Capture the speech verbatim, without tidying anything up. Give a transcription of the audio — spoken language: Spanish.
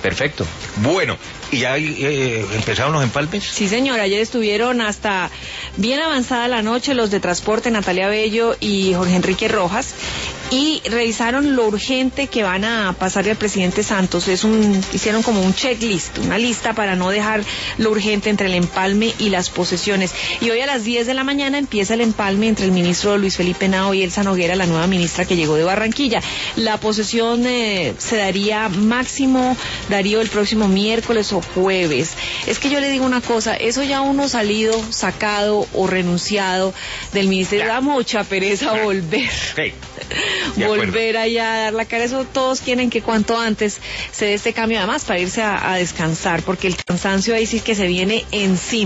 Perfecto. Bueno, ¿y ya eh, empezaron los empalmes? Sí, señor, ayer estuvieron hasta bien avanzada la noche los de transporte, Natalia Bello y Jorge Enrique Rojas, y revisaron lo urgente que van a pasarle al presidente Santos. Es un, hicieron como un checklist, una lista para no dejar lo urgente entre el empalme y las posesiones. Y hoy a las diez de la mañana empieza el empalme entre el ministro Luis Felipe Nao y Elsa Noguera, la nueva ministra que llegó de Barranquilla. La posesión eh, se daría máximo, Darío, el próximo miércoles o jueves. Es que yo le digo una cosa, eso ya uno salido, sacado o renunciado del ministerio, da mucha pereza volver. Sí. Volver allá a dar la cara. Eso todos quieren que cuanto antes se dé este cambio, además para irse a, a descansar, porque el cansancio ahí sí que se viene encima.